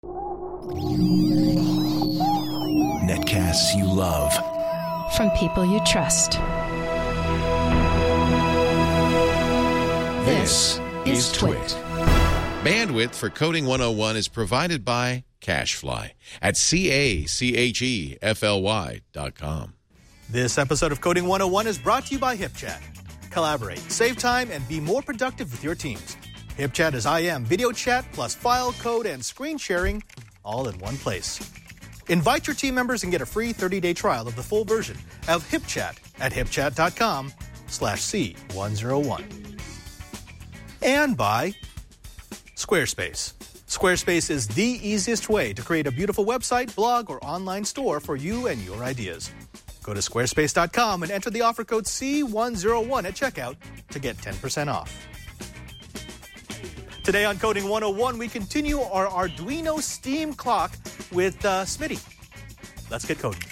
Netcasts you love. From people you trust. This is Twit. Bandwidth for Coding 101 is provided by CacheFly at CacheFly.com. This episode of Coding 101 is brought to you by HipChat. Collaborate, save time, and be more productive with your teams. HipChat is IM video chat plus file, code, and screen sharing all in one place. Invite your team members and get a free 30-day trial of the full version of HipChat at hipchat.com/C101. And by Squarespace. Squarespace is the easiest way to create a beautiful website, blog, or online store for you and your ideas. Go to squarespace.com and enter the offer code C101 at checkout to get 10% off. Today on Coding 101, we continue our Arduino Steam Clock with Smitty. Let's get coding.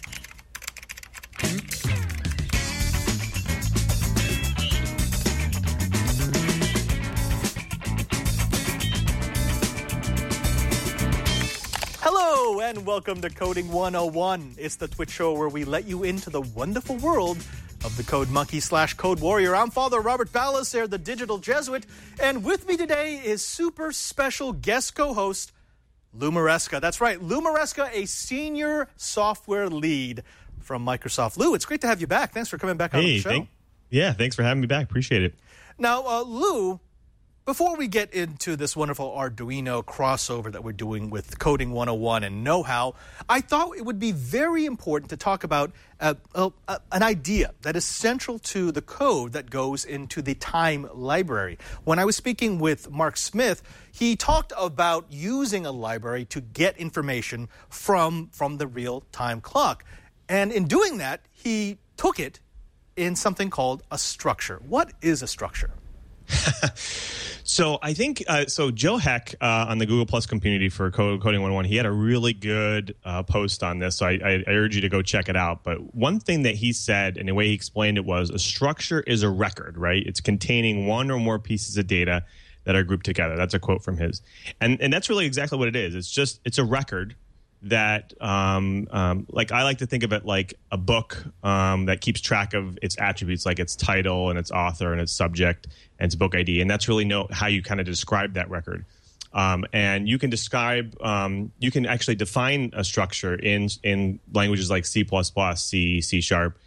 Hello and welcome to Coding 101. It's the Twitch show where we let you into the wonderful world of the Code Monkey / Code Warrior. I'm Father Robert Ballas, the digital Jesuit, and with me today is super special guest co-host Lou Maresca. That's right, Lou Maresca, a senior software lead from Microsoft. Lou, it's great to have you back. Thanks for coming back on the show. Thanks for having me back. Appreciate it. Now, Lou, before we get into this wonderful Arduino crossover that we're doing with Coding 101 and know-how, I thought it would be very important to talk about an idea that is central to the code that goes into the time library. When I was speaking with Mark Smith, he talked about using a library to get information from the real-time clock. And in doing that, he took it in something called a structure. What is a structure? So I think Joe Heck on the Google Plus community for Coding 101, he had a really good post on this. So I urge you to go check it out. But one thing that he said, and the way he explained it was, a structure is a record, right? It's containing one or more pieces of data that are grouped together. That's a quote from his. And that's really exactly what it is. It's a record that like I like to think of it like a book that keeps track of its attributes, like its title and its author and its subject and its book ID. And that's really how you kind of describe that record. And you can describe, you can actually define a structure in languages like C++, C, C#,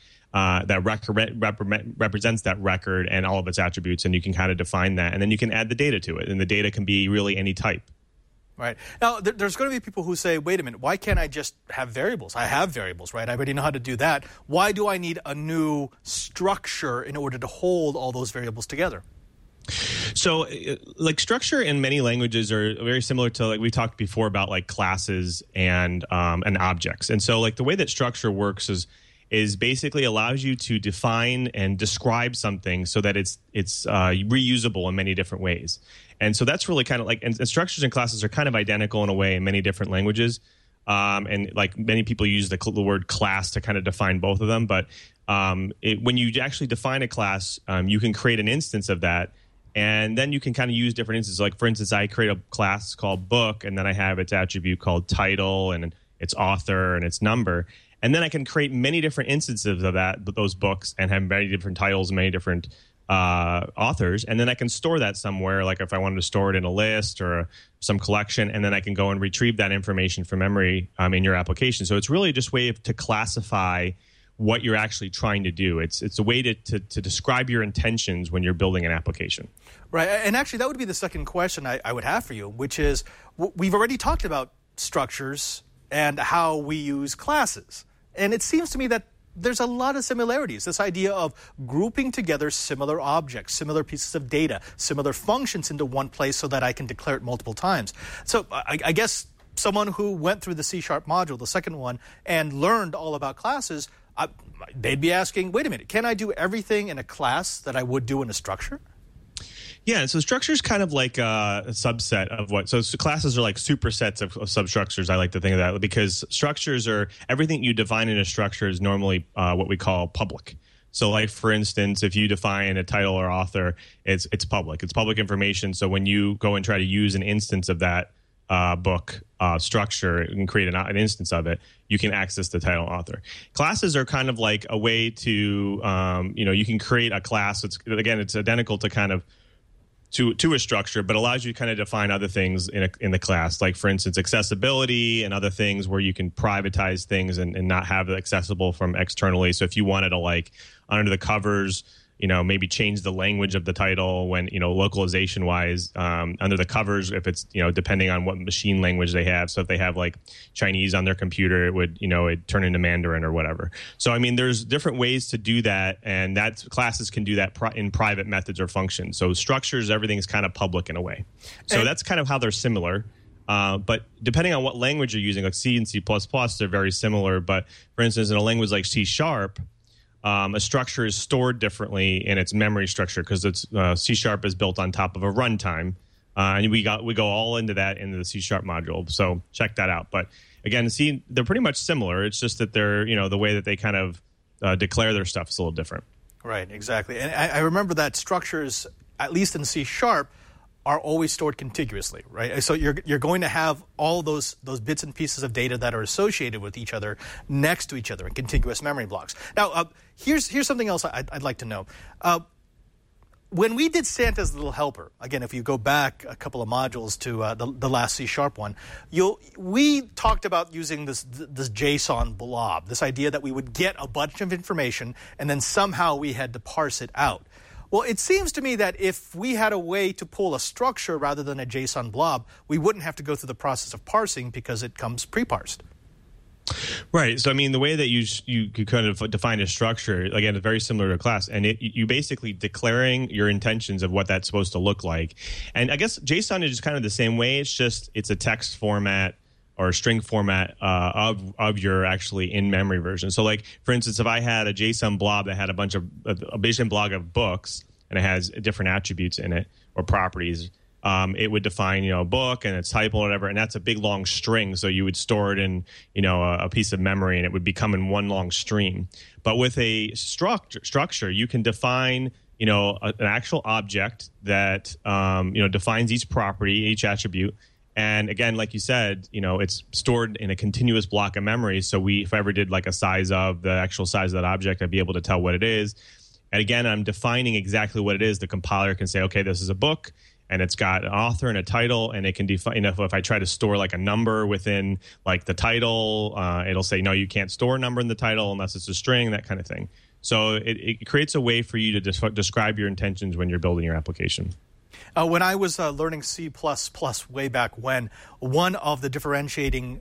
that represents that record and all of its attributes. And you can kind of define that. And then you can add the data to it. And the data can be really any type. Right. Now, there's going to be people who say, wait a minute, why can't I just have variables? I have variables, right? I already know how to do that. Why do I need a new structure in order to hold all those variables together? So, like, structure in many languages are very similar to, like, we talked before about, like, classes and objects. And so, like, the way that structure works is basically allows you to define and describe something so that it's reusable in many different ways. And so that's really kind of like, and structures and classes are kind of identical in a way in many different languages. And like many people use the word class to kind of define both of them. But when you actually define a class, you can create an instance of that. And then you can kind of use different instances. Like, for instance, I create a class called book, and then I have its attribute called title and its author and its number. And then I can create many different instances of those books and have many different titles and many different authors. And then I can store that somewhere, like if I wanted to store it in a list or some collection, and then I can go and retrieve that information from memory in your application. So it's really just a way to classify what you're actually trying to do. It's a way to describe your intentions when you're building an application. Right. And actually, that would be the second question I would have for you, which is, we've already talked about structures and how we use classes. And it seems to me that there's a lot of similarities. This idea of grouping together similar objects, similar pieces of data, similar functions into one place so that I can declare it multiple times. So I guess someone who went through the C# module, the second one, and learned all about classes, they'd be asking, wait a minute, can I do everything in a class that I would do in a structure? Yeah, so structure is kind of like a subset of what. So classes are like supersets of substructures. I like to think of that, because structures are everything you define in a structure is normally what we call public. So, like, for instance, if you define a title or author, it's public. It's public information. So when you go and try to use an instance of that book structure and create an instance of it, you can access the title and author. Classes are kind of like a way to, you can create a class. It's identical to kind of to a structure, but allows you to kind of define other things in the class, like for instance, accessibility and other things where you can privatize things and not have it accessible from externally. So if you wanted to, like, under the covers, maybe change the language of the title when, localization wise, under the covers, if it's, depending on what machine language they have. So if they have like Chinese on their computer, it would, it'd turn into Mandarin or whatever. So, I mean, there's different ways to do that. And classes can do that in private methods or functions. So structures, everything is kind of public in a way. So that's kind of how they're similar. But depending on what language you're using, like C and C++, they're very similar. But for instance, in a language like C#, a structure is stored differently in its memory structure because it's C# is built on top of a runtime, and we go all into that in the C# module. So check that out. But again, they're pretty much similar. It's just that they're the way that they kind of declare their stuff is a little different. Right, exactly. And I remember that structures, at least in C#, are always stored contiguously, right? So you're going to have all those bits and pieces of data that are associated with each other next to each other in contiguous memory blocks. Now, here's something else I'd like to know. When we did Santa's Little Helper, again, if you go back a couple of modules to the last C# one, we talked about using this JSON blob, this idea that we would get a bunch of information and then somehow we had to parse it out. Well, it seems to me that if we had a way to pull a structure rather than a JSON blob, we wouldn't have to go through the process of parsing because it comes pre-parsed. Right. So, I mean, the way that you could kind of define a structure, again, is very similar to a class. And you basically declaring your intentions of what that's supposed to look like. And I guess JSON is just kind of the same way. It's a text format or a string format of your actually in-memory version. So, like, for instance, if I had a JSON blob that had a JSON blob of books and it has different attributes in it or properties, it would define, a book and its type or whatever, and that's a big long string. So you would store it in, a piece of memory, and it would become in one long stream. But with a structure, you can define, an actual object that, defines each property, each attribute. And again, like you said, it's stored in a continuous block of memory. So if I ever did like the actual size of that object, I'd be able to tell what it is. And again, I'm defining exactly what it is. The compiler can say, okay, this is a book, and it's got an author and a title, and it can define, if I try to store like a number within like the title, it'll say, no, you can't store a number in the title unless it's a string, that kind of thing. So it creates a way for you to describe your intentions when you're building your application. When I was learning C++ way back when, one of the differentiating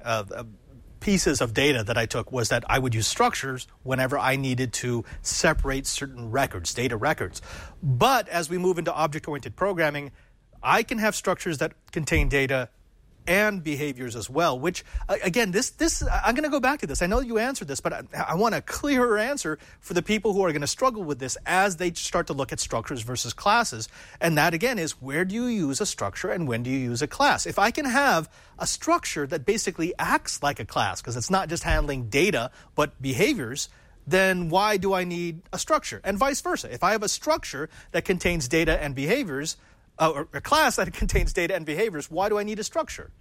pieces of data that I took was that I would use structures whenever I needed to separate certain records, data records. But as we move into object-oriented programming, I can have structures that contain data and behaviors as well, which, again, this I'm going to go back to this. I know you answered this, but I want a clearer answer for the people who are going to struggle with this as they start to look at structures versus classes. And that, again, is where do you use a structure and when do you use a class? If I can have a structure that basically acts like a class, because it's not just handling data but behaviors, then why do I need a structure? And vice versa. If I have a structure that contains data and behaviors, or a class that contains data and behaviors, why do I need a structure?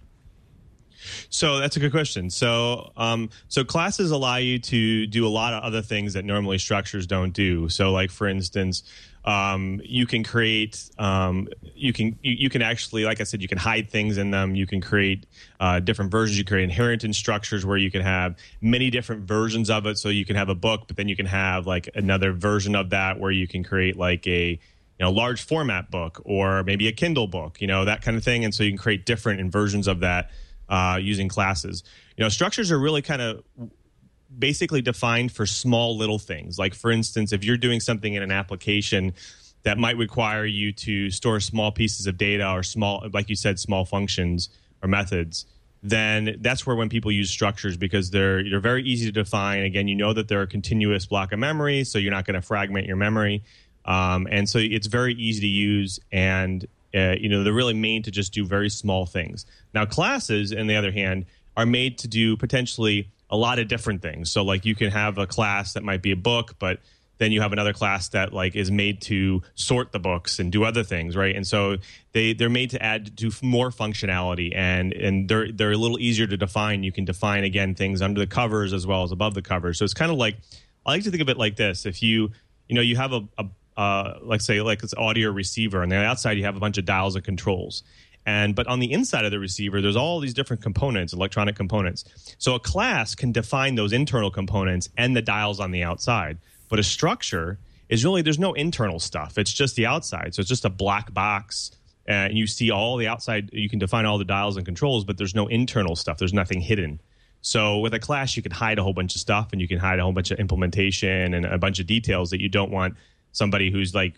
So that's a good question. So classes allow you to do a lot of other things that normally structures don't do. So, like, for instance, you can create, you can actually, like I said, you can hide things in them. You can create different versions. You create inheritance structures where you can have many different versions of it. So you can have a book, but then you can have like another version of that where you can create like a large format book or maybe a Kindle book, that kind of thing. And so you can create different inversions of that using classes. Structures are really kind of basically defined for small little things. Like, for instance, if you're doing something in an application that might require you to store small pieces of data or small, like you said, small functions or methods, then that's where when people use structures, because they're very easy to define. Again, that they're a continuous block of memory, so you're not going to fragment your memory. And so it's very easy to use, and they're really made to just do very small things. Now, classes, on the other hand, are made to do potentially a lot of different things. So, like, you can have a class that might be a book, but then you have another class that like is made to sort the books and do other things, right? And so they're made to do more functionality, and they're a little easier to define. You can define, again, things under the covers as well as above the covers. So it's kind of like, I like to think of it like this: if you have let's say like it's audio receiver, and on the outside you have a bunch of dials and controls. But on the inside of the receiver, there's all these different components, electronic components. So a class can define those internal components and the dials on the outside. But a structure is really, there's no internal stuff. It's just the outside. So it's just a black box. And you see all the outside. You can define all the dials and controls, but there's no internal stuff. There's nothing hidden. So with a class, you can hide a whole bunch of stuff, and you can hide a whole bunch of implementation and a bunch of details that you don't want somebody who's like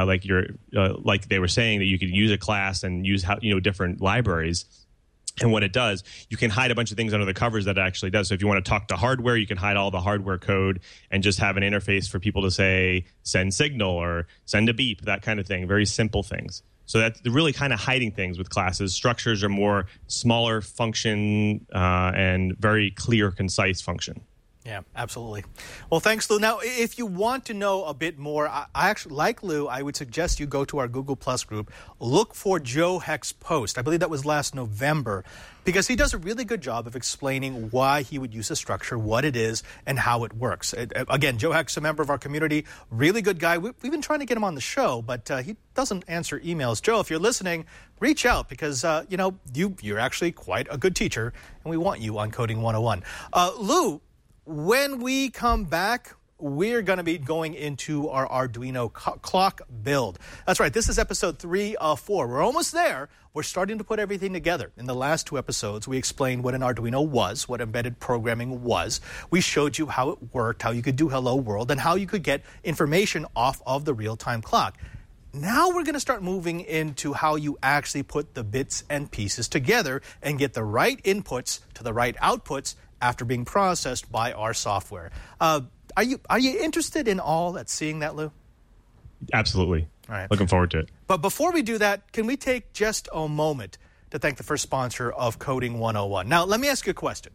they were saying, that you could use a class and use different libraries. And what it does, you can hide a bunch of things under the covers that it actually does. So if you want to talk to hardware, you can hide all the hardware code and just have an interface for people to say, send signal or send a beep, that kind of thing. Very simple things. So that's really kind of hiding things with classes. Structures are more smaller function and very clear, concise function. Yeah, absolutely. Well, thanks, Lou. Now, if you want to know a bit more, I actually, like Lou, I would suggest you go to our Google Plus group, look for Joe Heck's post. I believe that was last November, because he does a really good job of explaining why he would use a structure, what it is, and how it works. Again, Joe Heck's a member of our community, really good guy. We've been trying to get him on the show, but he doesn't answer emails. Joe, if you're listening, reach out, because, you're actually quite a good teacher, and we want you on Coding 101. Lou, when we come back, we're going to be going into our Arduino clock build. That's right. This is episode 3 of 4. We're almost there. We're starting to put everything together. In the last 2 episodes, we explained what an Arduino was, what embedded programming was. We showed you how it worked, how you could do Hello World, and how you could get information off of the real-time clock. Now we're going to start moving into how you actually put the bits and pieces together and get the right inputs to the right outputs after being processed by our software. Are you interested in all that, seeing that, Lou? Absolutely. All right. Looking forward to it. But before we do that, can we take just a moment to thank the first sponsor of Coding 101? Now, let me ask you a question.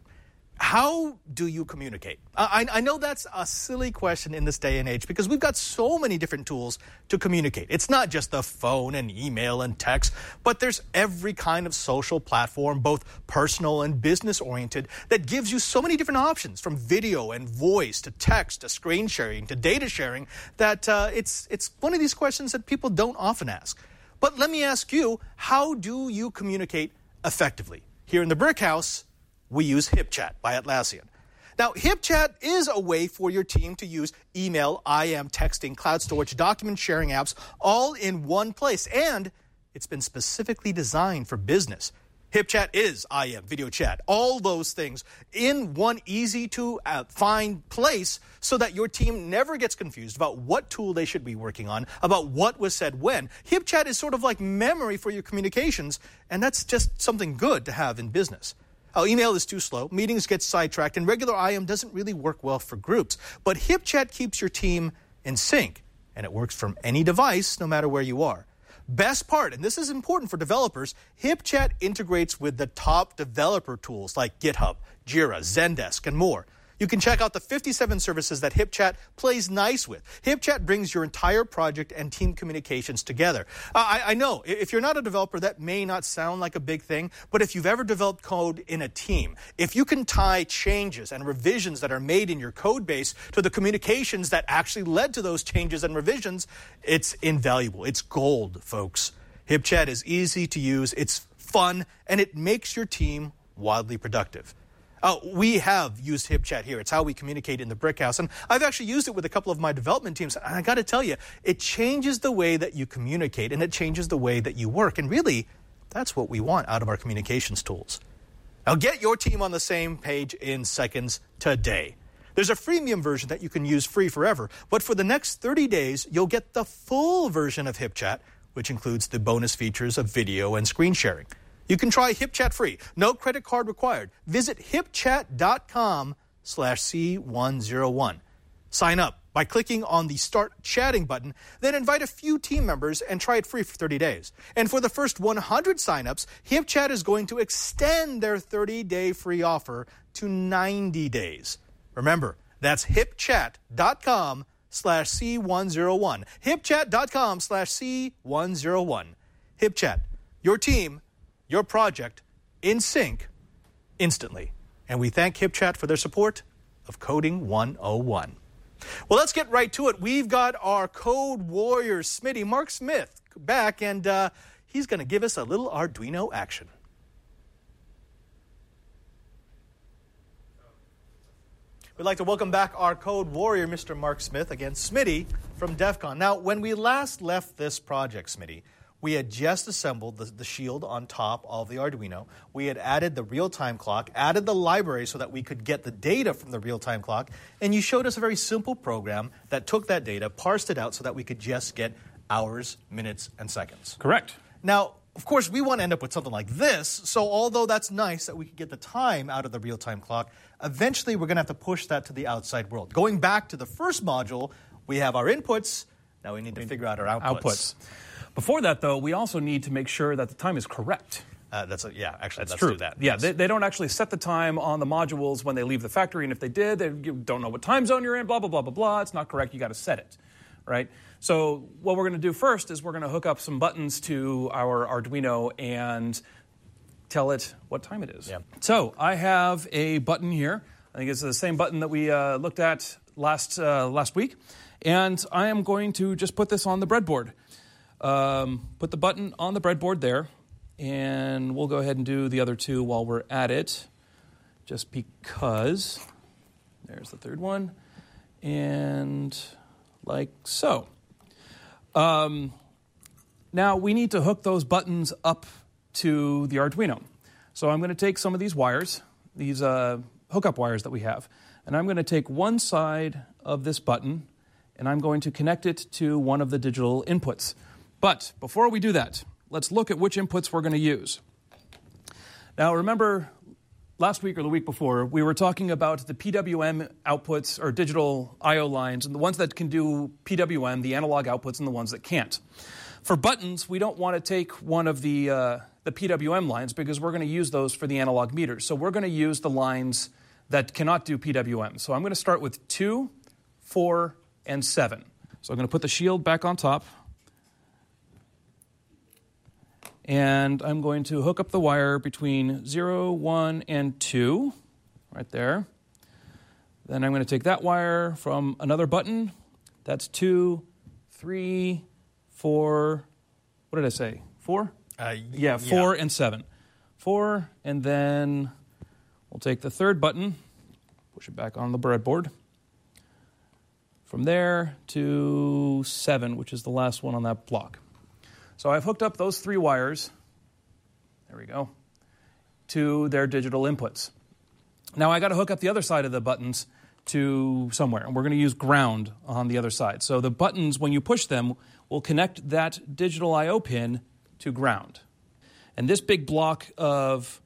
How do you communicate? I know that's a silly question in this day and age, because we've got so many different tools to communicate. It's not just the phone and email and text, but there's every kind of social platform, both personal and business-oriented, that gives you so many different options, from video and voice to text to screen sharing to data sharing, that it's one of these questions that people don't often ask. But let me ask you, how do you communicate effectively? Here in the Brick House, we use HipChat by Atlassian. Now, HipChat is a way for your team to use email, IM, texting, cloud storage, document sharing apps all in one place. And it's been specifically designed for business. HipChat is IM, video chat, all those things in one easy-to-find place, so that your team never gets confused about what tool they should be working on, about what was said when. HipChat is sort of like memory for your communications, and that's just something good to have in business. Email is too slow, meetings get sidetracked, and regular IM doesn't really work well for groups. But HipChat keeps your team in sync, and it works from any device, no matter where you are. Best part, and this is important for developers, HipChat integrates with the top developer tools like GitHub, Jira, Zendesk, and more. You can check out the 57 services that HipChat plays nice with. HipChat brings your entire project and team communications together. I know, if you're not a developer, that may not sound like a big thing, but if you've ever developed code in a team, if you can tie changes and revisions that are made in your code base to the communications that actually led to those changes and revisions, it's invaluable. It's gold, folks. HipChat is easy to use, it's fun, and it makes your team wildly productive. We have used HipChat here. It's how we communicate in the Brick House. And I've actually used it with a couple of my development teams. And I got to tell you, it changes the way that you communicate, and it changes the way that you work. And really, that's what we want out of our communications tools. Now, get your team on the same page in seconds today. There's a freemium version that you can use free forever. But for the next 30 days, you'll get the full version of HipChat, which includes the bonus features of video and screen sharing. You can try HipChat free. No credit card required. Visit hipchat.com/C101. Sign up by clicking on the Start Chatting button, then invite a few team members and try it free for 30 days. And for the first 100 signups, HipChat is going to extend their 30-day free offer to 90 days. Remember, that's hipchat.com/C101. HipChat.com/C101. HipChat.com/C101. HipChat, your team, your project, in sync, instantly. And we thank HipChat for their support of Coding 101. Well, let's get right to it. We've got our code warrior, Smitty, Mark Smith, back, and he's going to give us a little Arduino action. We'd like to welcome back our code warrior, Mr. Mark Smith, again, Smitty from DEF CON. Now, when we last left this project, Smitty, we had just assembled the shield on top of the Arduino. We had added the real-time clock, added the library so that we could get the data from the real-time clock, and you showed us a very simple program that took that data, parsed it out so that we could just get hours, minutes, and seconds. Correct. Now, of course, we want to end up with something like this, so although that's nice that we could get the time out of the real-time clock, eventually we're going to have to push that to the outside world. Going back to the first module, we have our inputs. Now we need to figure out our outputs. Before that, though, we also need to make sure that the time is correct. Let's true. do that. Yeah, yes. they don't actually set the time on the modules when they leave the factory, and if they did, you don't know what time zone you're in, blah, blah, blah, blah, blah. It's not correct. You got to set it, right? So what we're going to do first is we're going to hook up some buttons to our Arduino and tell it what time it is. Yeah. So I have a button here. I think it's the same button that we looked at last week. And I am going to just put this on the breadboard. Put the button on the breadboard there. And we'll go ahead and do the other two while we're at it. Just because. There's the third one. And like so. Now we need to hook those buttons up to the Arduino. So I'm going to take some of these wires, these hookup wires that we have, and I'm going to take one side of this button and I'm going to connect it to one of the digital inputs. But before we do that, let's look at which inputs we're going to use. Now remember, last week or the week before, we were talking about the PWM outputs or digital I/O lines, and the ones that can do PWM, the analog outputs, and the ones that can't. For buttons, we don't want to take one of the PWM lines because we're going to use those for the analog meters. So we're going to use the lines that cannot do PWM. So I'm going to start with 2, 4, and 7. So I'm going to put the shield back on top. And I'm going to hook up the wire between 0, 1, and 2, right there. Then I'm going to take that wire from another button. That's 2, 3, 4, what did I say? 4? 4 and 7. 4, and then we'll take the third button, push it back on the breadboard. From there to 7, which is the last one on that block. So I've hooked up those 3 wires, there we go, to their digital inputs. Now I got to hook up the other side of the buttons to somewhere, and we're going to use ground on the other side. So the buttons, when you push them, will connect that digital I/O pin to ground. And this big block of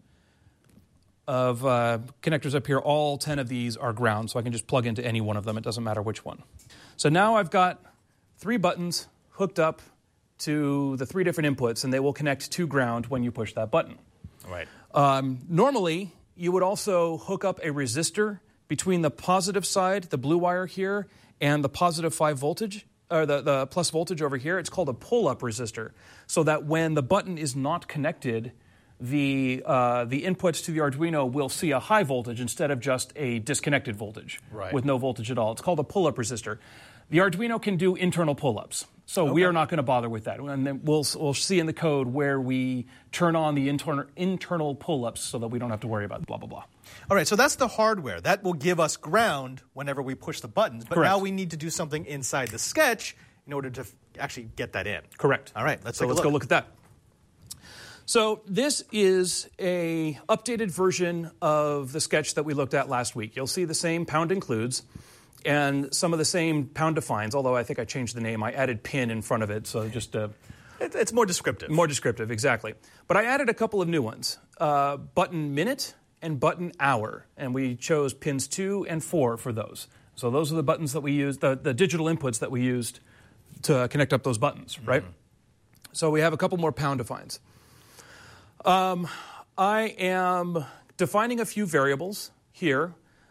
connectors up here, all 10 of these are ground, so I can just plug into any one of them. It doesn't matter which one. So now I've got 3 buttons hooked up to the 3 different inputs, and they will connect to ground when you push that button. Right. Normally, you would also hook up a resistor between the positive side, the blue wire here, and the positive 5 voltage, or the plus voltage over here. It's called a pull-up resistor, so that when the button is not connected, the inputs to the Arduino will see a high voltage instead of just a disconnected voltage with no voltage at all. It's called a pull-up resistor. The Arduino can do internal pull-ups, so we are not going to bother with that. And then we'll see in the code where we turn on the internal pull-ups so that we don't have to worry about blah, blah, blah. All right, so that's the hardware. That will give us ground whenever we push the buttons. But Correct. now we need to do something inside the sketch in order to actually get that in. Correct. All right, let's go look at that. So this is a updated version of the sketch that we looked at last week. You'll see the same pound includes and some of the same pound defines, although I think I changed the name. I added pin in front of it, so just it's more descriptive. More descriptive, exactly. But I added a couple of new ones, button minute and button hour, and we chose pins 2 and 4 for those. So those are the buttons that we used, the digital inputs that we used to connect up those buttons, right? So we have a couple more pound defines. I am defining a few variables here.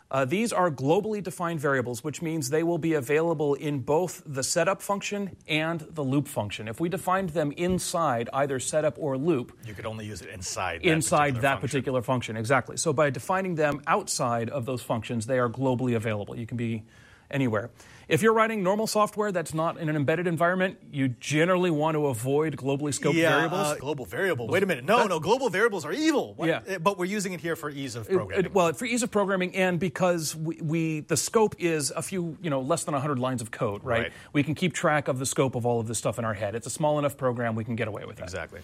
These are globally defined variables, which means they will be available in both the setup function and the loop function. If we defined them inside either setup or loop, You could only use it inside that particular function. Exactly. So by defining them outside of those functions, they are globally available. You can be anywhere. If you're writing normal software that's not in an embedded environment, you generally want to avoid globally scoped variables. Global variable. Wait a minute. No, global variables are evil. What? Yeah. But we're using it here for ease of programming. Well, for ease of programming, and because the scope is a few, less than 100 lines of code, right? We can keep track of the scope of all of this stuff in our head. It's a small enough program, we can get away with that. Exactly.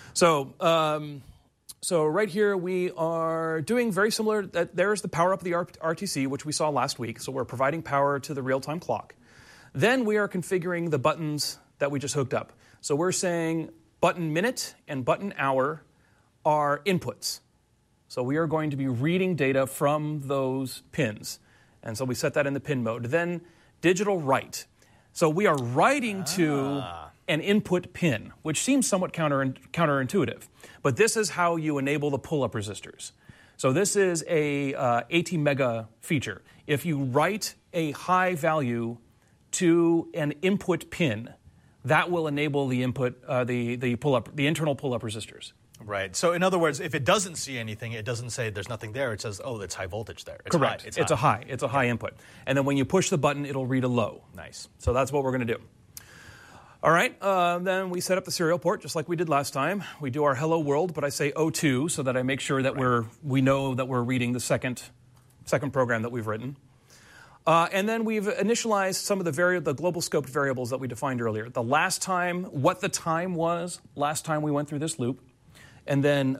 So right here we are doing very similar. There's the power up of the RTC, which we saw last week. So we're providing power to the real-time clock. Then we are configuring the buttons that we just hooked up. So we're saying button minute and button hour are inputs. So we are going to be reading data from those pins. And so we set that in the pin mode. Then digital write. So we are writing to an input pin, which seems somewhat counterintuitive. But this is how you enable the pull-up resistors. So this is a ATmega feature. If you write a high value to an input pin, that will enable the input, the internal pull-up resistors. Right. So in other words, if it doesn't see anything, it doesn't say there's nothing there. It says, oh, it's high voltage there. It's Correct. High. It's a high input. And then when you push the button, it'll read a low. Nice. So that's what we're going to do. All right. Then we set up the serial port just like we did last time. We do our hello world, but I say O2 so that I make sure that we know that we're reading the second program that we've written. And then we've initialized some of the global scoped variables that we defined earlier. The last time, what the time was last time we went through this loop, and then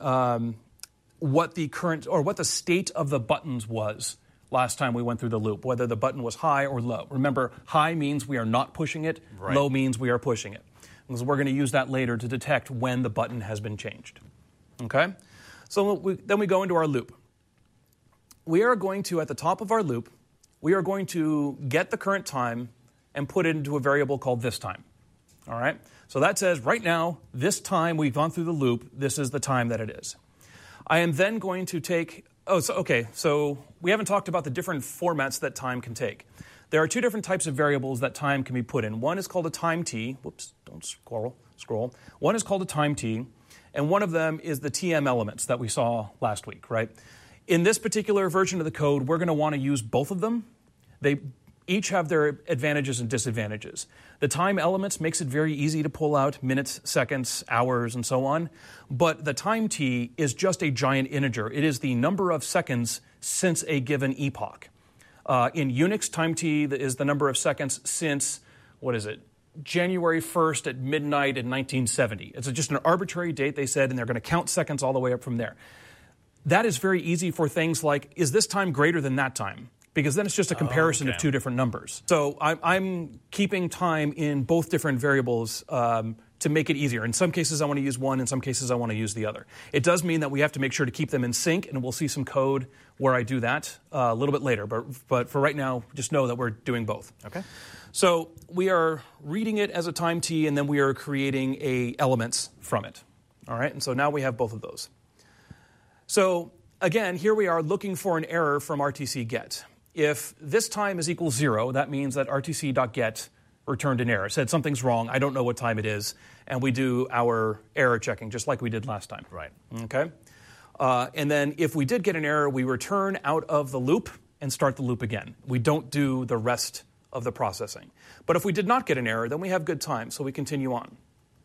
what the state of the buttons was last time we went through the loop, whether the button was high or low. Remember, high means we are not pushing it, low means we are pushing it. Because we're going to use that later to detect when the button has been changed. Okay? So then we go into our loop. We are going to, at the top of our loop, we are going to get the current time and put it into a variable called this time. All right? So that says right now, this time we've gone through the loop, this is the time that it is. I am then going to take, so we haven't talked about the different formats that time can take. There are two different types of variables that time can be put in. One is called a time t. Whoops, don't scroll. One is called a time t, and one of them is the TM elements that we saw last week, right? In this particular version of the code, we're going to want to use both of them. They each have their advantages and disadvantages. The time elements makes it very easy to pull out minutes, seconds, hours, and so on. But the time t is just a giant integer. It is the number of seconds since a given epoch. In Unix, time t is the number of seconds since, January 1st at midnight in 1970. It's just an arbitrary date, they said, and they're going to count seconds all the way up from there. That is very easy for things like, is this time greater than that time? Because then it's just a comparison of two different numbers. So I'm keeping time in both different variables to make it easier. In some cases, I want to use one. In some cases, I want to use the other. It does mean that we have to make sure to keep them in sync, and we'll see some code where I do that a little bit later. But for right now, just know that we're doing both. Okay. So we are reading it as a time t, and then we are creating elements from it. All right, and so now we have both of those. So again, here we are looking for an error from RTC get. If this time is equal 0, that means that RTC.get returned an error. It said something's wrong, I don't know what time it is, and we do our error checking just like we did last time. Right. Okay? And then if we did get an error, we return out of the loop and start the loop again. We don't do the rest of the processing. But if we did not get an error, then we have good time, so we continue on.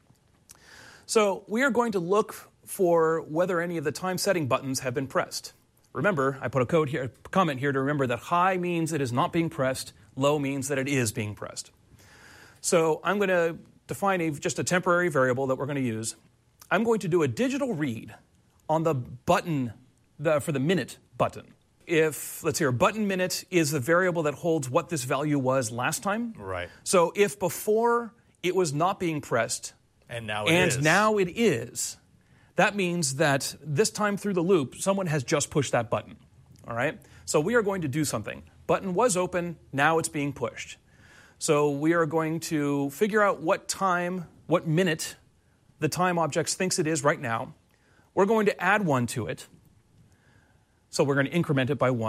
So we are going to look for whether any of the time setting buttons have been pressed. Remember, I put a comment here to remember that high means it is not being pressed, low means that it is being pressed. So I'm going to define just a temporary variable that we're going to use. I'm going to do a digital read on the button, for the minute button. If, let's hear, button minute is the variable that holds what this value was last time. Right. So if before it was not being pressed, and now it is, that means that this time through the loop, someone has just pushed that button. All right? So we are going to do something. Button was open, now it's being pushed. So we are going to figure out what minute the time object thinks it is right now. We're going to add 1 to it. So we're going to increment it by 1.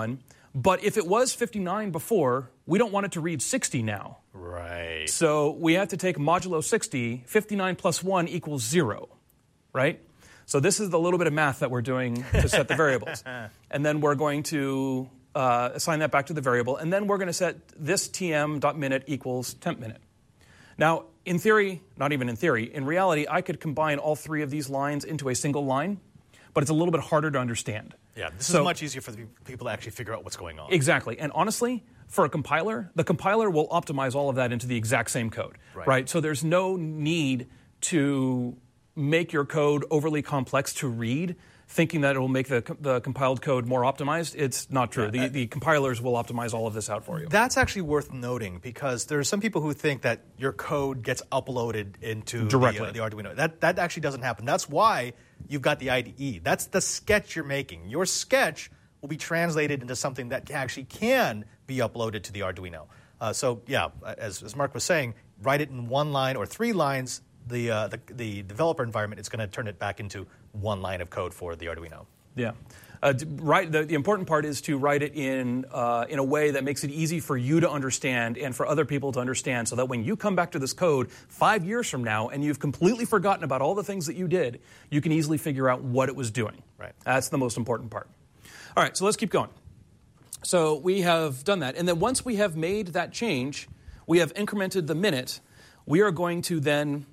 But if it was 59 before, we don't want it to read 60 now. Right. So we have to take modulo 60, 59 plus 1 equals 0, right? So this is the little bit of math that we're doing to set the variables. And then we're going to assign that back to the variable, and then we're going to set this tm.minute equals temp minute. Now, in theory, not even in theory, in reality, I could combine all three of these lines into a single line, but it's a little bit harder to understand. Yeah, this is much easier for the people to actually figure out what's going on. Exactly. And honestly, for a compiler, the compiler will optimize all of that into the exact same code, right? So there's no need to make your code overly complex to read, thinking that it will make the compiled code more optimized. It's not true. The compilers will optimize all of this out for you. That's actually worth noting because there are some people who think that your code gets uploaded into the Arduino. That actually doesn't happen. That's why you've got the IDE. That's the sketch you're making. Your sketch will be translated into something that actually can be uploaded to the Arduino. So yeah, as Mark was saying, write it in one line or 3 lines. The developer environment is going to turn it back into one line of code for the Arduino. Yeah. The important part is to write it in a way that makes it easy for you to understand and for other people to understand, so that when you come back to this code 5 years from now and you've completely forgotten about all the things that you did, you can easily figure out what it was doing. Right. That's the most important part. All right, so let's keep going. So we have done that. And then once we have made that change, we have incremented the minute, we are going to then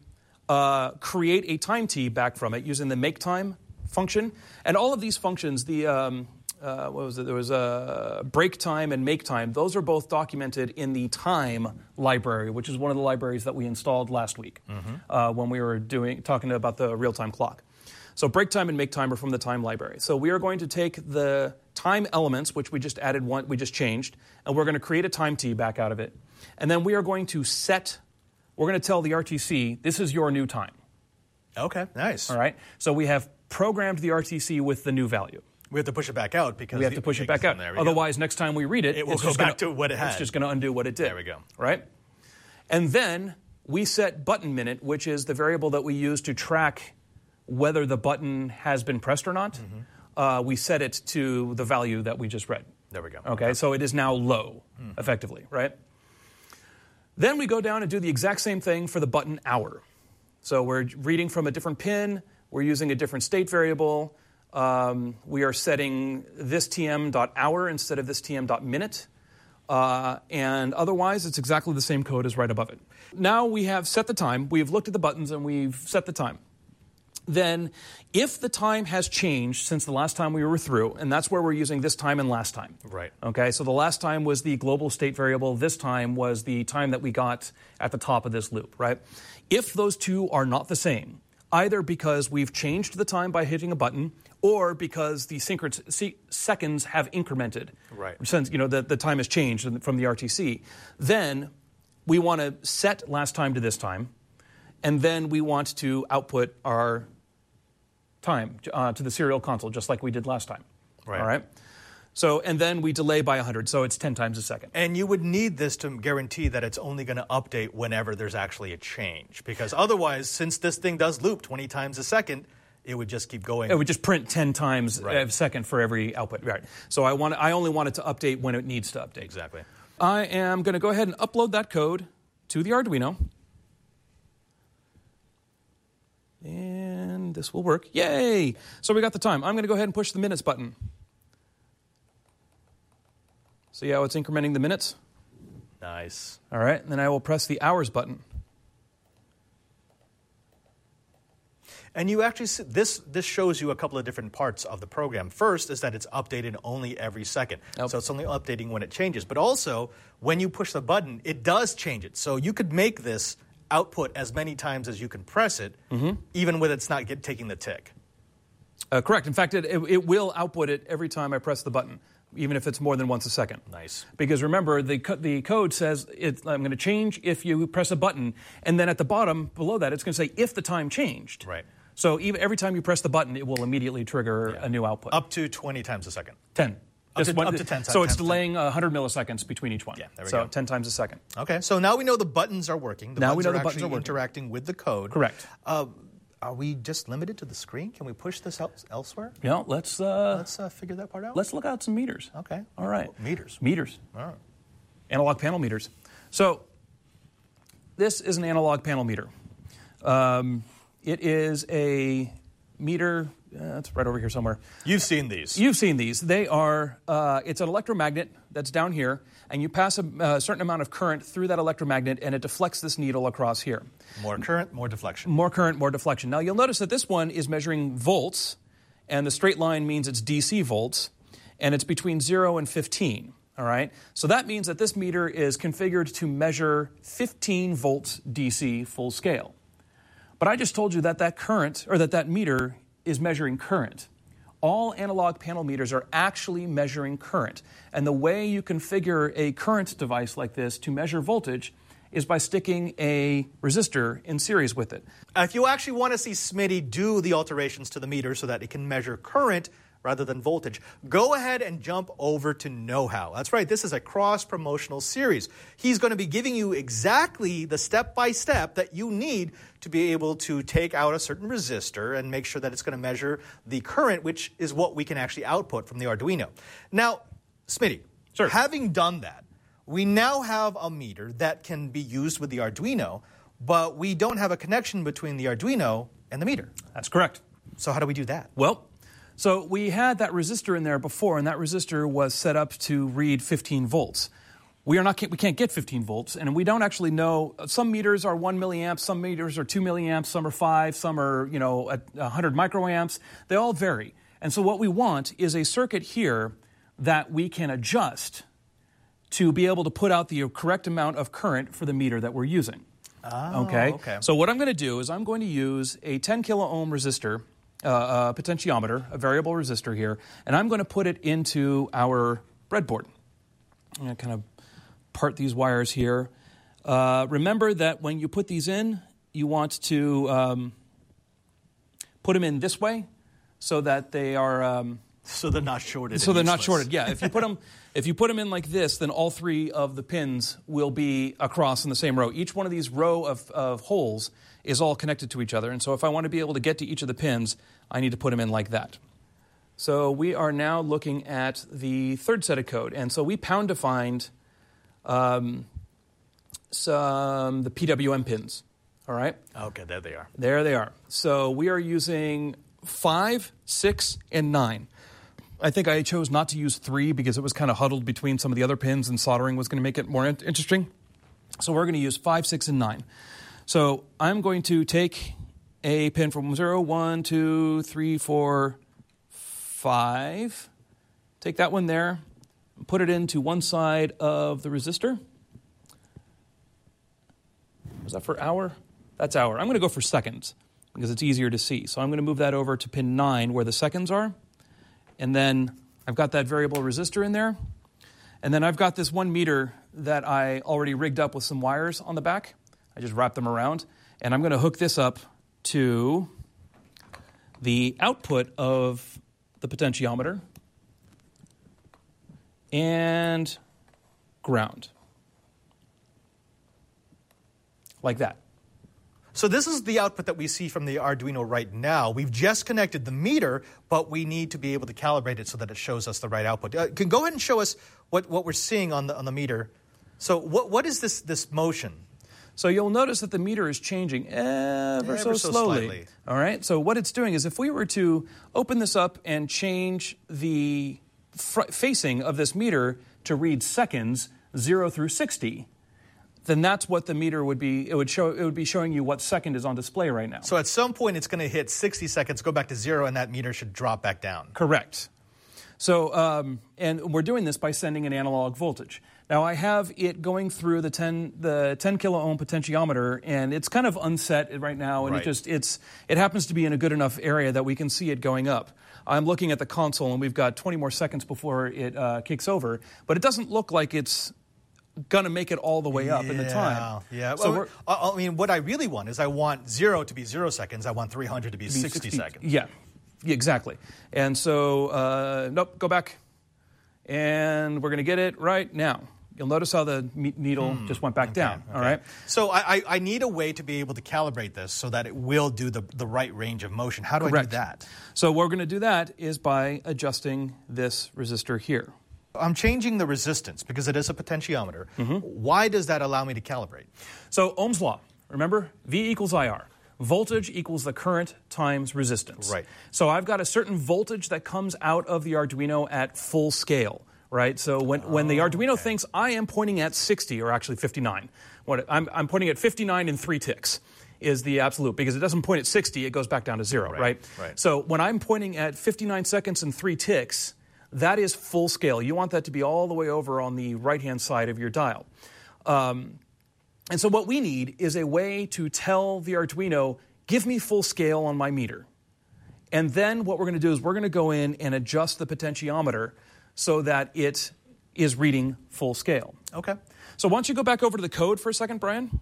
create a time t back from it using the makeTime function. And all of these functions, what was it? There was a break time and make time. Those are both documented in the time library, which is one of the libraries that we installed last week when we were talking about the real-time clock. So break time and make time are from the time library. So we are going to take the time elements, which we just added we just changed, and we're going to create a time t back out of it. And then we are going to we're going to tell the RTC, this is your new time. Okay, nice. All right. So we have programmed the RTC with the new value. We have to push it back out because we have to push it back out. Otherwise, next time we read it, it will go back to what it had. It's just going to undo what it did. There we go. Right? And then we set button minute, which is the variable that we use to track whether the button has been pressed or not. We set it to the value that we just read. There we go. Okay, so it is now low, effectively, right? Then we go down and do the exact same thing for the button hour. So we're reading from a different pin. We're using a different state variable. We are setting this tm.hour instead of this tm.minute. And otherwise, it's exactly the same code as right above it. Now we have set the time. We've looked at the buttons and we've set the time. Then, if the time has changed since the last time we were through, and that's where we're using this time and last time. Right. Okay, so the last time was the global state variable. This time was the time that we got at the top of this loop, right? If those two are not the same, either because we've changed the time by hitting a button, or because the seconds have incremented, right? Since the time has changed from the RTC, then we want to set last time to this time, and then we want to output our time to the serial console, just like we did last time. Right. All right. So, and then we delay by 100, so it's 10 times a second. And you would need this to guarantee that it's only going to update whenever there's actually a change, because otherwise, since this thing does loop 20 times a second, it would just keep going. It would just print 10 times a second for every output. Right. So I only want it to update when it needs to update. Exactly. I am going to go ahead and upload that code to the Arduino. And this will work. Yay! So we got the time. I'm going to go ahead and push the minutes button. See how it's incrementing the minutes? Nice. All right, and then I will press the hours button. And you actually see, this shows you a couple of different parts of the program. First is that it's updated only every second. Yep. So it's only updating when it changes. But also, when you push the button, it does change it. So you could make this output as many times as you can press it, even when it's not taking the tick. Correct. In fact, it will output it every time I press the button, even if it's more than once a second. Nice. Because remember, the code says I'm going to change if you press a button, and then at the bottom below that, it's going to say if the time changed. Right. So every time you press the button, it will immediately trigger a new output. Up to 20 times a second. 10. Up to 10 times. So it's delaying 100 milliseconds between each one. Yeah, there we go. go. 10 times a second. Okay, so now we know the buttons are working. Now we know the buttons buttons are are working. interacting with the code. Correct. are we just limited to the screen? Can we push this elsewhere? Yeah, let's Figure that part out. let's look out some meters. Okay. All right. Meters. All right. Analog panel meters. So this is an analog panel meter. It is a meter. It's right over here somewhere. You've seen these. You've seen these. They are. It's an electromagnet that's down here, and you pass a certain amount of current through that electromagnet, and it deflects this needle across here. More current, more deflection. More current, more deflection. Now you'll notice that this one is measuring volts, and the straight line means it's DC volts, and it's between 0 and 15. All right. So that means that this meter is configured to measure 15 volts DC full scale. But I just told you that that meter is measuring current. All analog panel meters are actually measuring current. And the way you configure a current device like this to measure voltage is by sticking a resistor in series with it. If you actually want to see Smitty do the alterations to the meter so that it can measure current rather than voltage, go ahead and jump over to Know How. That's right, this is a cross-promotional series. He's going to be giving you exactly the step-by-step that you need to be able to take out a certain resistor and make sure that it's going to measure the current, which is what we can actually output from the Arduino. Now, Smitty, Sure. Having done that, we now have a meter that can be used with the Arduino, but we don't have a connection between the Arduino and the meter. That's correct. So how do we do that? Well, so we had that resistor in there before, and that resistor was set up to read 15 volts. We can't get 15 volts, and we don't actually know. Some meters are 1 milliamps, some meters are 2 milliamps, some are 5, some are, at 100 microamps. They all vary. And so what we want is a circuit here that we can adjust to be able to put out the correct amount of current for the meter that we're using. Oh, okay. Okay. So what I'm going to do is I'm going to use a 10 kilo ohm resistor, a potentiometer, a variable resistor here, and I'm going to put it into our breadboard. I'm going to kind of part these wires here. Remember that when you put these in, you want to put them in this way so that they are... so they're not shorted. So they're not shorted. Yeah. If you put them in like this, then all three of the pins will be across in the same row. Each one of these row of holes is all connected to each other. And so if I want to be able to get to each of the pins, I need to put them in like that. So we are now looking at the third set of code. And so we pound defined the PWM pins. All right? Okay, there they are. There they are. So we are using 5, 6, and 9. I think I chose not to use 3 because it was kind of huddled between some of the other pins and soldering was going to make it more interesting. So we're going to use 5, 6, and 9. So I'm going to take a pin from 0, 1, 2, 3, 4, 5. Take that one there, and put it into one side of the resistor. Was that for hour? That's hour. I'm going to go for seconds because it's easier to see. So I'm going to move that over to pin 9 where the seconds are. And then I've got that variable resistor in there. And then I've got this 1 meter that I already rigged up with some wires on the back. I just wrapped them around. And I'm going to hook this up to the output of the potentiometer and ground. Like that. So this is the output that we see from the Arduino right now. We've just connected the meter, but we need to be able to calibrate it so that it shows us the right output. Can go ahead and show us what we're seeing on the meter. So what is this motion? So you'll notice that the meter is changing ever so slowly. Slightly. All right. So what it's doing is if we were to open this up and change the facing of this meter to read seconds 0 through 60, then that's what the meter would be. It would be showing you what second is on display right now. So at some point it's going to hit 60 seconds, go back to 0, and that meter should drop back down. Correct. So and we're doing this by sending an analog voltage. Now I have it going through the 10 kilo ohm potentiometer, and it's kind of unset right now, and Right. it happens to be in a good enough area that we can see it going up. I'm looking at the console, and we've got 20 more seconds before it kicks over, but it doesn't look like it's going to make it all the way up in the time. Yeah. So I mean, what I really want is I want 0 to be 0 seconds. I want 300 to be 60 seconds. Yeah, exactly. And so, nope, go back. And we're going to get it right now. You'll notice how the needle just went back down, all right? So I need a way to be able to calibrate this so that it will do the right range of motion. How do I do that? So we're going to do that is by adjusting this resistor here. I'm changing the resistance because it is a potentiometer. Why does that allow me to calibrate? So Ohm's law, remember? V equals IR. Voltage equals the current times resistance. Right. So I've got a certain voltage that comes out of the Arduino at full scale. Right, so when the Arduino thinks I am pointing at 60, or actually 59, I'm pointing at 59 in 3 ticks is the absolute, because it doesn't point at 60, it goes back down to 0, right? So when I'm pointing at 59 seconds and 3 ticks, that is full scale. You want that to be all the way over on the right-hand side of your dial. And so what we need is a way to tell the Arduino, give me full scale on my meter. And then what we're going to do is we're going to go in and adjust the potentiometer so that it is reading full scale. Okay. So why don't you go back over to the code for a second, Brian?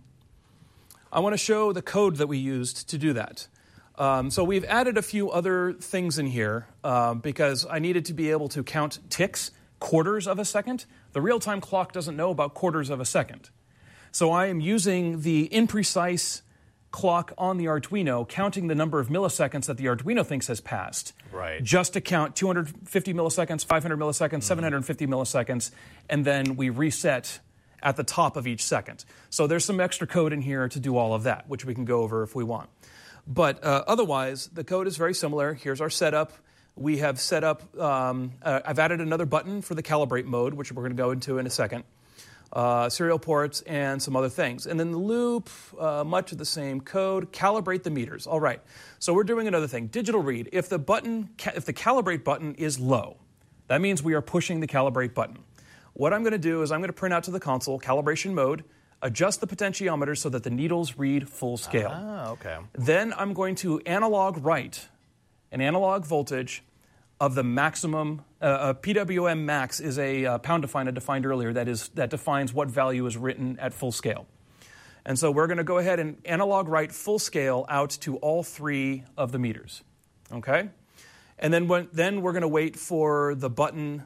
I want to show the code that we used to do that. So we've added a few other things in here because I needed to be able to count ticks, quarters of a second. The real-time clock doesn't know about quarters of a second. So I am using the imprecise clock on the Arduino, counting the number of milliseconds that the Arduino thinks has passed. Right. Just to count 250 milliseconds, 500 milliseconds, 750 milliseconds, and then we reset at the top of each second. So there's some extra code in here to do all of that, which we can go over if we want. But otherwise, the code is very similar. Here's our setup. We have set up, I've added another button for the calibrate mode, which we're going to go into in a second. Serial ports, and some other things. And then the loop, much of the same code, calibrate the meters. All right, so we're doing another thing. Digital read, if the calibrate button is low, that means we are pushing the calibrate button. What I'm going to do is I'm going to print out to the console, calibration mode, adjust the potentiometer so that the needles read full scale. Okay. Then I'm going to analog write an analog voltage of the maximum. PWM max is a pound define I defined earlier that defines what value is written at full scale. And so we're going to go ahead and analog write full scale out to all 3 of the meters. Okay? And then we're going to wait for the button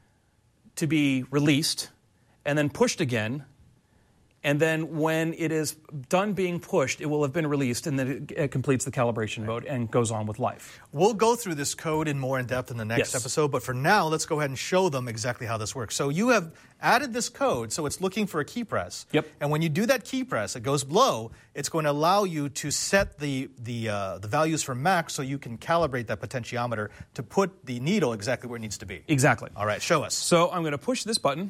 to be released and then pushed again. And then when it is done being pushed, it will have been released, and then it completes the calibration mode and goes on with life. We'll go through this code in more in depth in the next episode, but for now, let's go ahead and show them exactly how this works. So you have added this code, so it's looking for a key press. Yep. And when you do that key press, it goes low. It's going to allow you to set the values for max so you can calibrate that potentiometer to put the needle exactly where it needs to be. Exactly. All right, show us. So I'm going to push this button,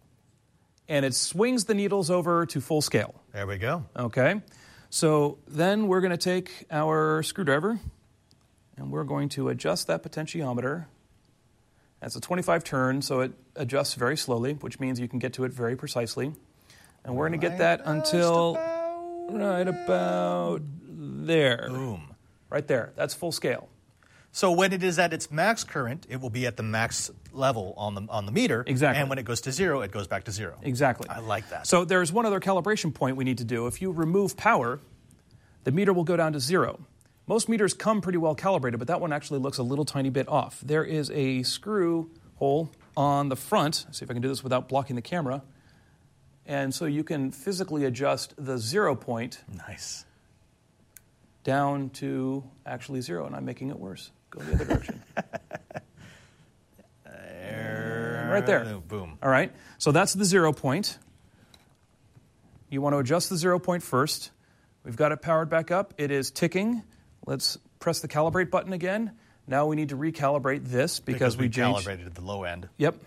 and it swings the needles over to full scale. There we go. Okay. So then we're going to take our screwdriver, and we're going to adjust that potentiometer. That's a 25 turn, so it adjusts very slowly, which means you can get to it very precisely. And we're going to get that until right about there. Boom. Right there. That's full scale. So when it is at its max current, it will be at the max level on the meter. Exactly. And when it goes to 0, it goes back to 0. Exactly. I like that. So there's one other calibration point we need to do. If you remove power, the meter will go down to 0. Most meters come pretty well calibrated, but that one actually looks a little tiny bit off. There is a screw hole on the front. Let's see if I can do this without blocking the camera. And so you can physically adjust the 0 point. Nice. Down to actually 0, and I'm making it worse. Go the other direction. Right there. Boom. All right. So that's the 0 point. You want to adjust the 0 point first. We've got it powered back up. It is ticking. Let's press the calibrate button again. Now we need to recalibrate this because we calibrated at the low end. Yep.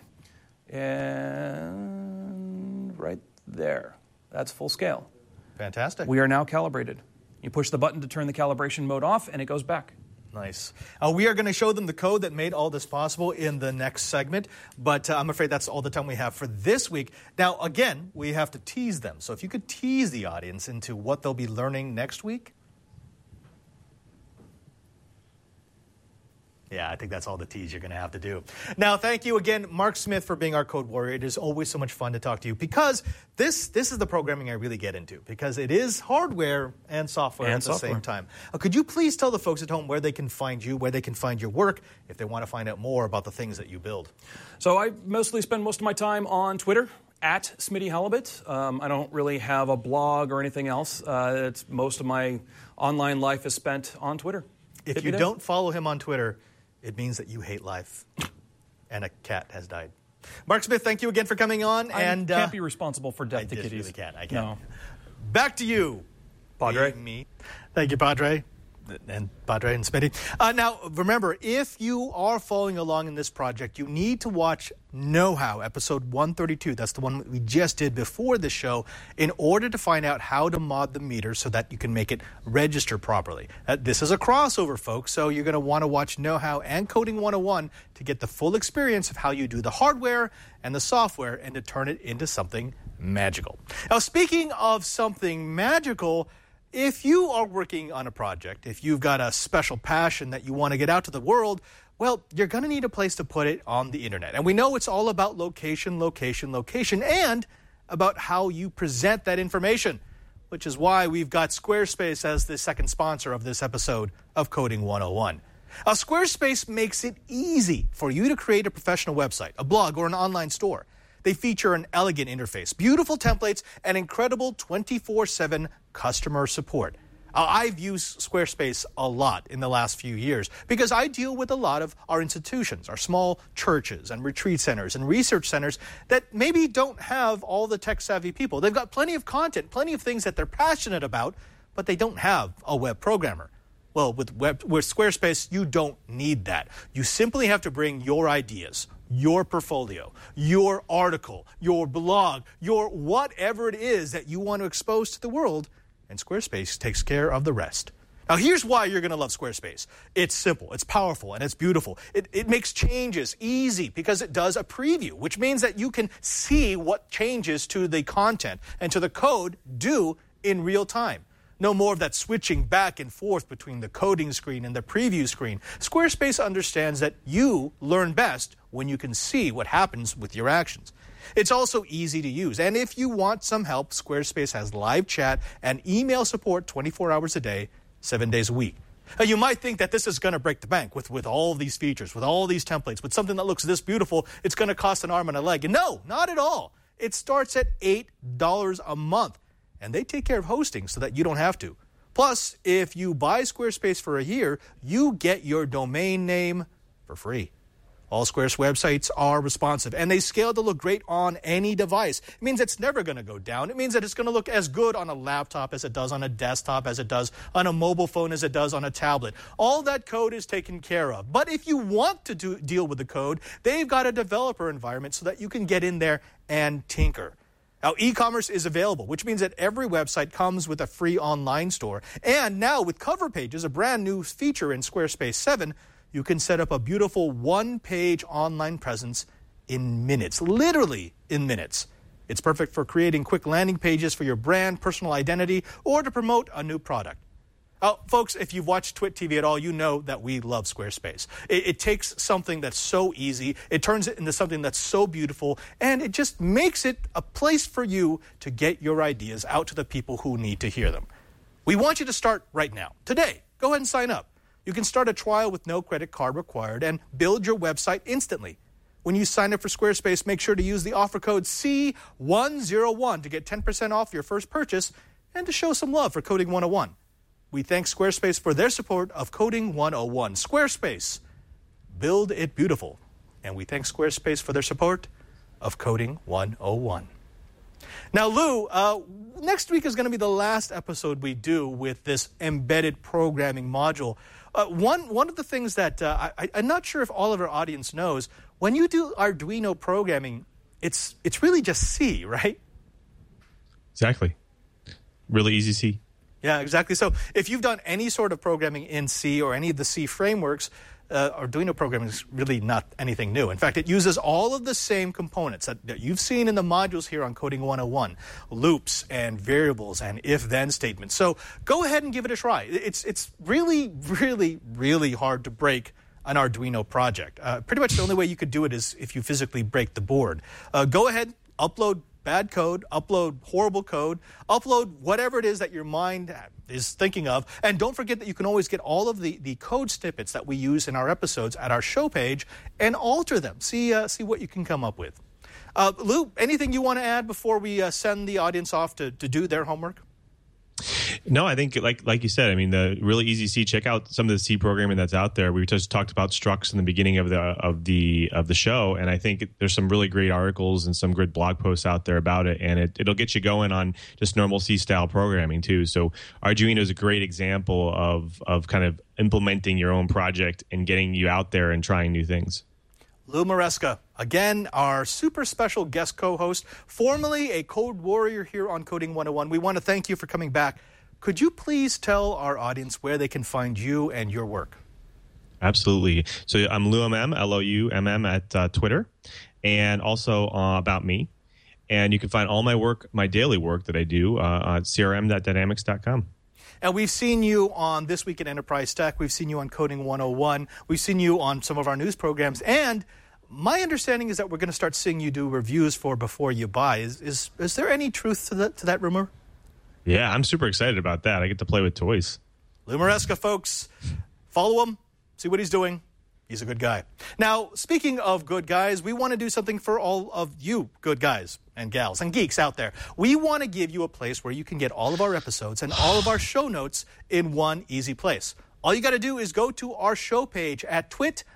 And right there. That's full scale. Fantastic. We are now calibrated. You push the button to turn the calibration mode off, and it goes back. Nice. We are going to show them the code that made all this possible in the next segment, but I'm afraid that's all the time we have for this week. Now, again, we have to tease them. So if you could tease the audience into what they'll be learning next week. Yeah, I think that's all the tease you're going to have to do. Now, thank you again, Mark Smith, for being our code warrior. It is always so much fun to talk to you because this is the programming I really get into because it is hardware and software at the same time. Could you please tell the folks at home where they can find you, where they can find your work, if they want to find out more about the things that you build? So I mostly spend most of my time on Twitter at Smitty Halibut. I don't really have a blog or anything else. Most of my online life is spent on Twitter. If you don't follow him on Twitter, it means that you hate life. And a cat has died. Mark Smith, thank you again for coming on. I can't be responsible for death to kitties. Really can't. I can't. No. Back to you, Padre. Me. Thank you, Padre. And Padre and Smitty. Now, remember, if you are following along in this project, you need to watch Know How, episode 132. That's the one we just did before the show, in order to find out how to mod the meter so that you can make it register properly. This is a crossover, folks, so you're going to want to watch Know How and Coding 101 to get the full experience of how you do the hardware and the software and to turn it into something magical. Now, speaking of something magical, if you are working on a project, if you've got a special passion that you want to get out to the world, well, you're going to need a place to put it on the internet. And we know it's all about location, location, location, and about how you present that information, which is why we've got Squarespace as the second sponsor of this episode of Coding 101. Squarespace makes it easy for you to create a professional website, a blog, or an online store. They feature an elegant interface, beautiful templates, and incredible 24/7 customer support. I've used Squarespace a lot in the last few years because I deal with a lot of our institutions, our small churches and retreat centers and research centers that maybe don't have all the tech-savvy people. They've got plenty of content, plenty of things that they're passionate about, but they don't have a web programmer. Well, with Squarespace, you don't need that. You simply have to bring your ideas, your portfolio, your article, your blog, your whatever it is that you want to expose to the world, and Squarespace takes care of the rest. Now, here's why you're going to love Squarespace. It's simple, it's powerful, and it's beautiful. It makes changes easy because it does a preview, which means that you can see what changes to the content and to the code do in real time. No more of that switching back and forth between the coding screen and the preview screen. Squarespace understands that you learn best when you can see what happens with your actions. It's also easy to use. And if you want some help, Squarespace has live chat and email support 24 hours a day, 7 days a week. Now, you might think that this is going to break the bank with all these features, with all these templates, with something that looks this beautiful. It's going to cost an arm and a leg. And no, not at all. It starts at $8 a month. And they take care of hosting so that you don't have to. Plus, if you buy Squarespace for a year, you get your domain name for free. All Squarespace websites are responsive, and they scale to look great on any device. It means it's never going to go down. It means that it's going to look as good on a laptop as it does on a desktop, as it does on a mobile phone, as it does on a tablet. All that code is taken care of. But if you want to deal with the code, they've got a developer environment so that you can get in there and tinker. Now, e-commerce is available, which means that every website comes with a free online store. And now with Cover Pages, a brand new feature in Squarespace 7, you can set up a beautiful one-page online presence in minutes, literally in minutes. It's perfect for creating quick landing pages for your brand, personal identity, or to promote a new product. Folks, if you've watched Twit TV at all, you know that we love Squarespace. It takes something that's so easy, it turns it into something that's so beautiful, and it just makes it a place for you to get your ideas out to the people who need to hear them. We want you to start right now, today. Go ahead and sign up. You can start a trial with no credit card required and build your website instantly. When you sign up for Squarespace, make sure to use the offer code C101 to get 10% off your first purchase and to show some love for Coding 101. We thank Squarespace for their support of Coding 101. Squarespace, build it beautiful. And we thank Squarespace for their support of Coding 101. Now, Lou, next week is going to be the last episode we do with this embedded programming module. One of the things that I'm not sure if all of our audience knows, when you do Arduino programming, it's really just C, right? Exactly. Really easy C. Yeah, exactly. So if you've done any sort of programming in C or any of the C frameworks, Arduino programming is really not anything new. In fact, it uses all of the same components that you've seen in the modules here on Coding 101, loops and variables and if-then statements. So go ahead and give it a try. It's really, really, really hard to break an Arduino project. Pretty much the only way you could do it is if you physically break the board. Go ahead, upload bad code, upload horrible code, upload whatever it is that your mind is thinking of. And don't forget that you can always get all of the code snippets that we use in our episodes at our show page and alter them. See what you can come up with. Lou, anything you want to add before we send the audience off to do their homework? No, I think like you said, I mean, the really easy C. Check out some of the C programming that's out there. We just talked about Strux in the beginning of the show, and I think there's some really great articles and some good blog posts out there about it, and it'll get you going on just normal C style programming too. So Arduino is a great example of kind of implementing your own project and getting you out there and trying new things. Lou Maresca, again, our super special guest co-host, formerly a code warrior here on Coding 101. We want to thank you for coming back. Could you please tell our audience where they can find you and your work? Absolutely. So I'm LouMM, L-O-U-M-M at Twitter, and also About Me. And you can find all my work, my daily work that I do at crm.dynamics.com. And we've seen you on This Week in Enterprise Tech. We've seen you on Coding 101. We've seen you on some of our news programs. And my understanding is that we're going to start seeing you do reviews for Before You Buy. Is there any truth to that rumor? Yeah, I'm super excited about that. I get to play with toys. Lou Maresca, folks. Follow him. See what he's doing. He's a good guy. Now, speaking of good guys, we want to do something for all of you good guys and gals and geeks out there. We want to give you a place where you can get all of our episodes and all of our show notes in one easy place. All you got to do is go to our show page at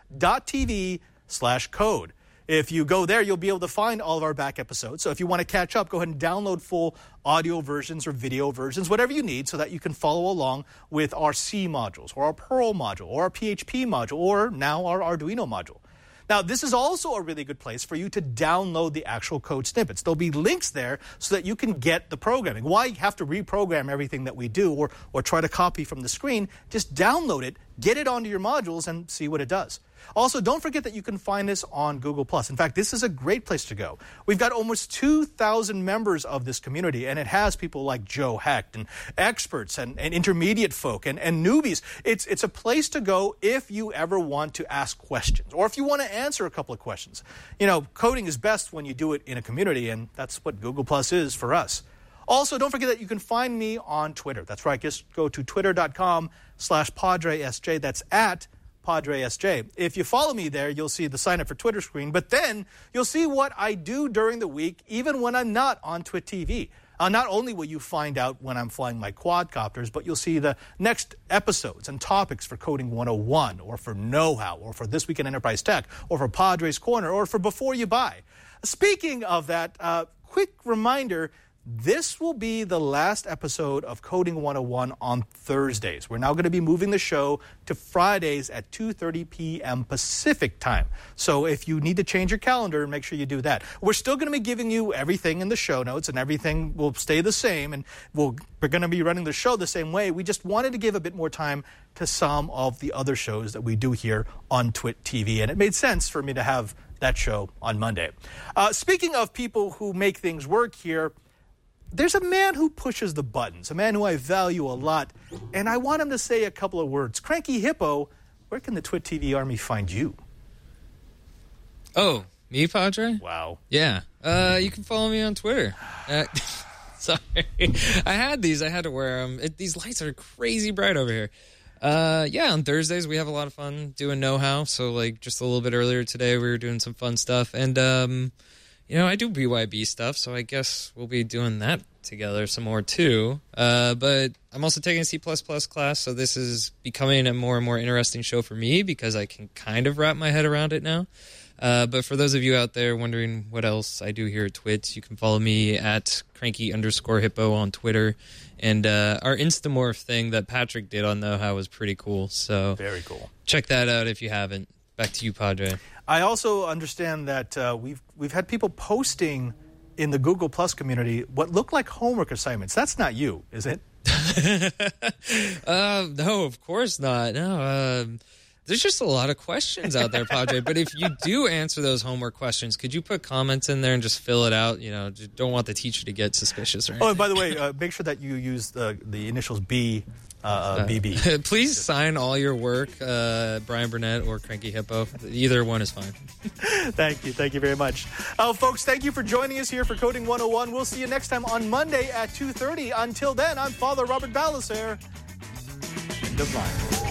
twit.tv/code. If you go there, you'll be able to find all of our back episodes. So if you want to catch up, go ahead and download full audio versions or video versions, whatever you need, so that you can follow along with our C modules or our Perl module or our PHP module or now our Arduino module. Now, this is also a really good place for you to download the actual code snippets. There'll be links there so that you can get the programming. Why have to reprogram everything that we do or try to copy from the screen? Just download it, get it onto your modules, and see what it does. Also, don't forget that you can find this on Google+. In fact, this is a great place to go. We've got almost 2,000 members of this community, and it has people like Joe Hecht and experts and intermediate folk and newbies. It's a place to go if you ever want to ask questions or if you want to answer a couple of questions. You know, coding is best when you do it in a community, and that's what Google+ is for us. Also, don't forget that you can find me on Twitter. That's right. Just go to twitter.com/PadreSJ. That's at PadreSJ. If you follow me there, you'll see the sign up for Twitter screen, but then you'll see what I do during the week, even when I'm not on Twit TV. Not only will you find out when I'm flying my quadcopters, but you'll see the next episodes and topics for Coding 101 or for Know-How or for This Week in Enterprise Tech or for Padre's Corner or for Before You Buy. Speaking of that, quick reminder, this will be the last episode of Coding 101 on Thursdays. We're now going to be moving the show to Fridays at 2:30 p.m. Pacific time. So if you need to change your calendar, make sure you do that. We're still going to be giving you everything in the show notes, and everything will stay the same, and we're going to be running the show the same way. We just wanted to give a bit more time to some of the other shows that we do here on Twit TV, and it made sense for me to have that show on Monday. Speaking of people who make things work here, there's a man who pushes the buttons, a man who I value a lot, and I want him to say a couple of words. Cranky Hippo, where can the Twit TV Army find you? Oh, me, Padre? Wow. Yeah. You can follow me on Twitter. Sorry. I had to wear them. These lights are crazy bright over here. Yeah, on Thursdays we have a lot of fun doing Know-How. So, like, just a little bit earlier today we were doing some fun stuff. And, you know, I do BYB stuff, so I guess we'll be doing that together some more, too. But I'm also taking a C++ class, so this is becoming a more and more interesting show for me because I can kind of wrap my head around it now. But for those of you out there wondering what else I do here at Twit, you can follow me at cranky_hippo on Twitter. And our Instamorph thing that Patrick did on Know-How was pretty cool. So very cool. Check that out if you haven't. Back to you, Padre. I also understand that we've had people posting in the Google Plus community what look like homework assignments. That's not you, is it? No, of course not. No, there's just a lot of questions out there, Padre. But if you do answer those homework questions, could you put comments in there and just fill it out? You know, just don't want the teacher to get suspicious or anything. Oh, and by the way, make sure that you use the initials B. BB. Please sign all your work, Brian Burnett or Cranky Hippo. Either one is fine. Thank you very much. Folks, thank you for joining us here for Coding 101. We'll see you next time on Monday at 2:30. Until then, I'm Father Robert Ballecer. End of line.